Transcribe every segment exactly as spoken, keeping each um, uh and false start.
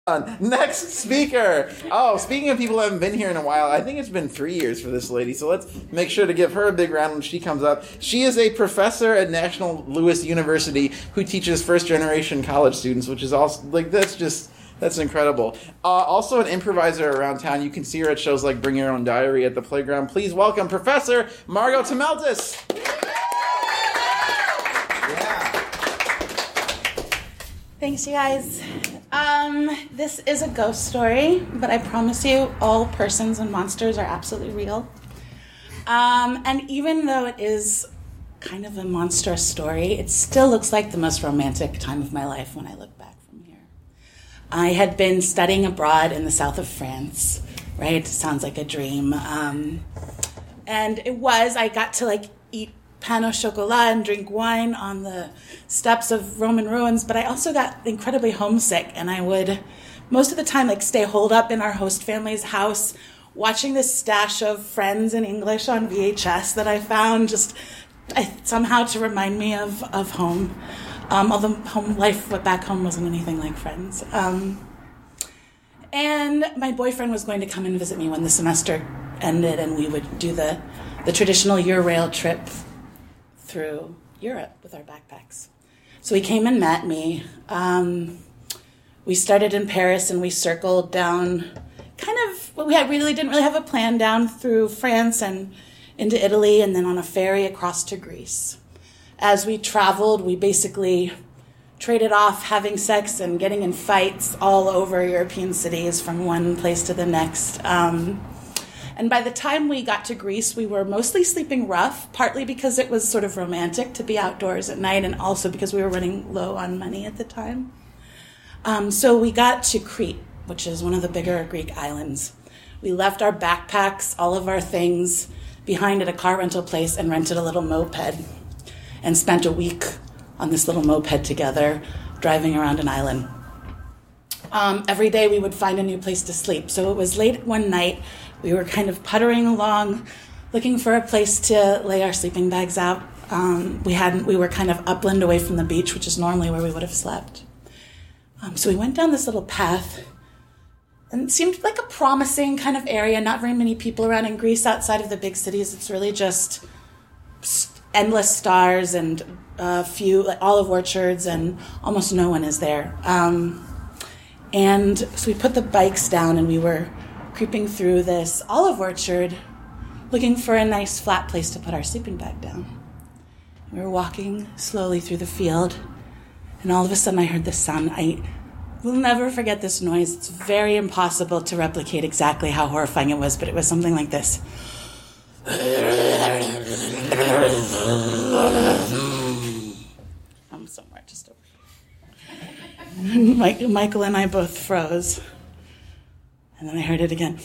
Next speaker. Oh, speaking of people who haven't been here in a while, I think it's been three years for this lady, so let's make sure to give her a big round when she comes up. She is a professor at National Louis University who teaches first-generation college students, which is also, like, that's just, that's incredible. Uh, also an improviser around town. You can see her at shows like Bring Your Own Diary at the Playground. Please welcome Professor Margot Temeltis. Thanks, you guys. Um, this is a ghost story, but I promise you all persons and monsters are absolutely real. Um, and even though it is kind of a monstrous story, it still looks like the most romantic time of my life when I look back from here. I had been studying abroad in the south of France, right? Sounds like a dream. Um, and it was, I got to like eat pain au chocolat and drink wine on the steps of Roman ruins, but I also got incredibly homesick, and I would most of the time like stay holed up in our host family's house watching this stash of Friends in English on V H S that I found just I, somehow to remind me of, of home. Um, although home life back home wasn't anything like Friends. Um, and my boyfriend was going to come and visit me when the semester ended, and we would do the, the traditional Eurail trip through Europe with our backpacks. So he came and met me. Um, we started in Paris and we circled down kind of, well, we had, really didn't really have a plan, down through France and into Italy and then on a ferry across to Greece. As we traveled, we basically traded off having sex and getting in fights all over European cities from one place to the next. Um, And by the time we got to Greece, we were mostly sleeping rough, partly because it was sort of romantic to be outdoors at night, and also because we were running low on money at the time. Um, so we got to Crete, which is one of the bigger Greek islands. We left our backpacks, all of our things, behind at a car rental place and rented a little moped and spent a week on this little moped together, driving around an island. Um, every day we would find a new place to sleep. So it was late one night. We were kind of puttering along, looking for a place to lay our sleeping bags out. Um, we hadn't. We were kind of upland away from the beach, which is normally where we would have slept. Um, so we went down this little path, and it seemed like a promising kind of area. Not very many people around in Greece outside of the big cities. It's really just endless stars and a few like olive orchards, and almost no one is there. Um, and so we put the bikes down, and we were creeping through this olive orchard, looking for a nice flat place to put our sleeping bag down. We were walking slowly through the field, and all of a sudden I heard this sound. I will never forget this noise. It's very impossible to replicate exactly how horrifying it was, but it was something like this. I'm somewhere just over here. Mike, Michael and I both froze. And then I heard it again.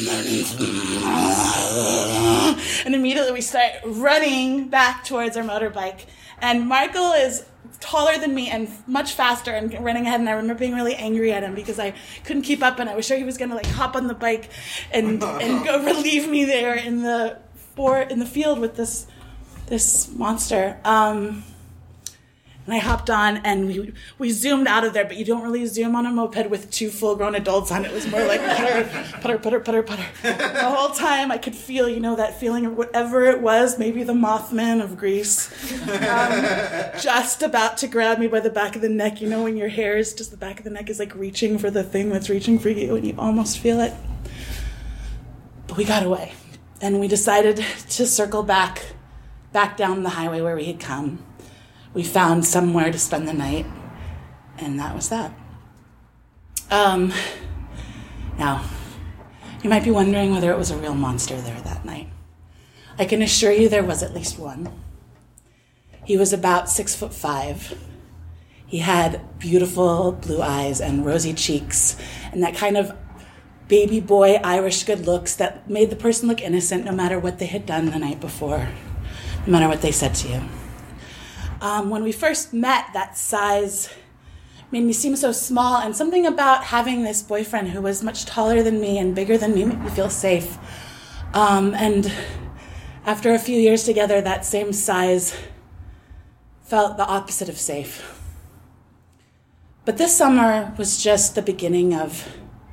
And immediately we start running back towards our motorbike. And Michael is taller than me and much faster and running ahead. And I remember being really angry at him because I couldn't keep up, and I was sure he was going to like hop on the bike and and go relieve me there in the for in the field with this this monster. Um, And I hopped on, and we we zoomed out of there, but you don't really zoom on a moped with two full-grown adults on it. It was more like putter, putter, putter, putter, putter. The whole time I could feel, you know, that feeling of whatever it was, maybe the Mothman of Greece, um, just about to grab me by the back of the neck. You know, when your hair is just the back of the neck is like reaching for the thing that's reaching for you, and you almost feel it. But we got away, and we decided to circle back, back down the highway where we had come. We found somewhere to spend the night, and that was that. Um, now, you might be wondering whether it was a real monster there that night. I can assure you there was at least one. He was about six foot five. He had beautiful blue eyes and rosy cheeks, and that kind of baby boy Irish good looks that made the person look innocent no matter what they had done the night before, no matter what they said to you. Um, when we first met, that size made me seem so small, and something about having this boyfriend who was much taller than me and bigger than me made me feel safe. Um, and after a few years together, that same size felt the opposite of safe. But this summer was just the beginning of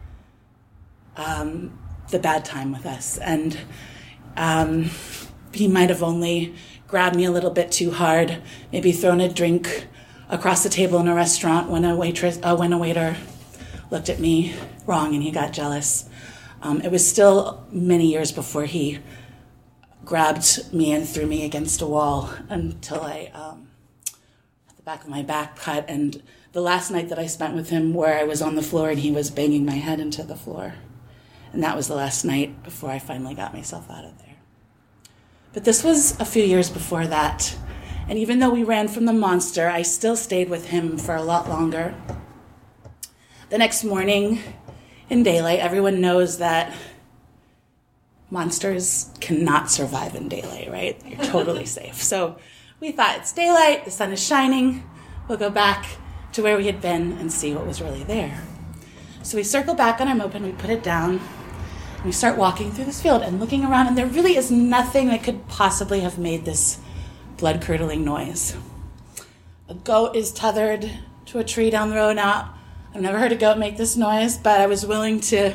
um, the bad time with us. And um, he might have only grabbed me a little bit too hard, maybe thrown a drink across the table in a restaurant when a waitress, uh, when a waiter looked at me wrong and he got jealous. Um, it was still many years before he grabbed me and threw me against a wall until I, um, the back of my back cut. And the last night that I spent with him where I was on the floor and he was banging my head into the floor. And that was the last night before I finally got myself out of there. But this was a few years before that. And even though we ran from the monster, I still stayed with him for a lot longer. The next morning in daylight, everyone knows that monsters cannot survive in daylight, right? You're totally safe. So we thought it's daylight, the sun is shining, we'll go back to where we had been and see what was really there. So we circle back on our moped, we put it down, and we start walking through this field and looking around, and there really is nothing that could possibly have made this blood-curdling noise. A goat is tethered to a tree down the road. Now, I've never heard a goat make this noise, but I was willing to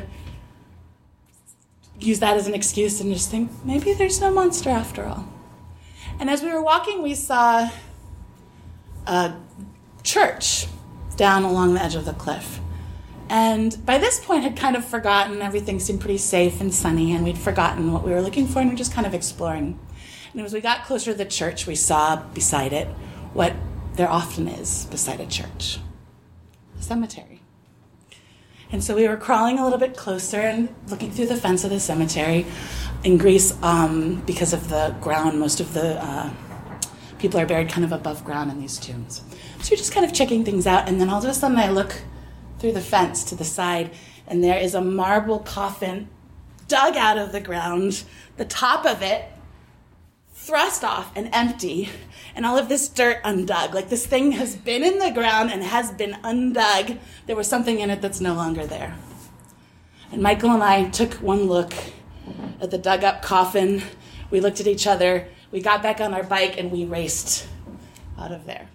use that as an excuse and just think, maybe there's no monster after all. And as we were walking, we saw a church down along the edge of the cliff. And by this point, had kind of forgotten, everything seemed pretty safe and sunny, and we'd forgotten what we were looking for, and we were just kind of exploring. And as we got closer to the church, we saw beside it what there often is beside a church, a cemetery. And so we were crawling a little bit closer and looking through the fence of the cemetery. In Greece, um, because of the ground, most of the uh, people are buried kind of above ground in these tombs. So you're just kind of checking things out, and then all of a sudden I look through the fence to the side, and there is a marble coffin dug out of the ground, the top of it thrust off and empty, and all of this dirt undug. Like this thing has been in the ground and has been undug. There was something in it that's no longer there. And Michael and I took one look at the dug up coffin. We looked at each other. We got back on our bike and we raced out of there.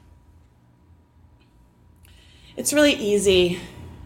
It's really easy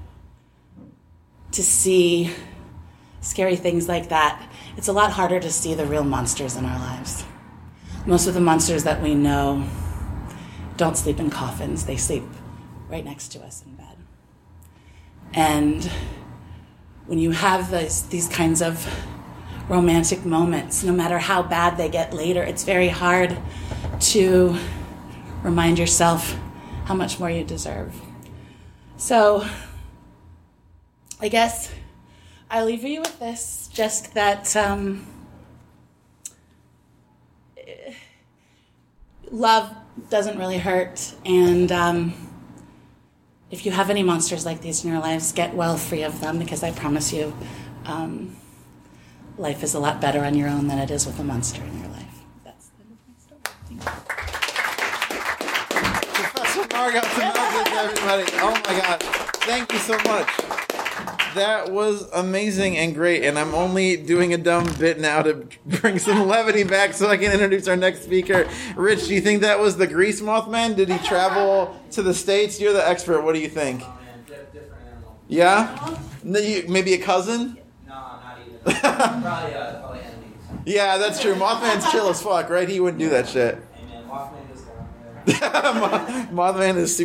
to see scary things like that. It's a lot harder to see the real monsters in our lives. Most of the monsters that we know don't sleep in coffins. They sleep right next to us in bed. And when you have this, these kinds of romantic moments, no matter how bad they get later, it's very hard to remind yourself how much more you deserve. So I guess I'll leave you with this, just that um, love doesn't really hurt, and um, if you have any monsters like these in your lives, get well free of them, because I promise you um, life is a lot better on your own than it is with a monster in your life. That's the end of my story. Thank you. Professor Margot Tomasic, everybody. Oh my God. Thank you so much. That was amazing and great, and I'm only doing a dumb bit now to bring some levity back so I can introduce our next speaker. Rich, do you think that was the Grease Mothman? Did he travel to the States? You're the expert. What do you think? Oh man, different animal. Yeah? Maybe a cousin? No, not even. probably, uh, probably enemies. Yeah, that's true. Mothman's chill as fuck, right? He wouldn't do that shit. Hey man, Mothman is down there. Mothman is super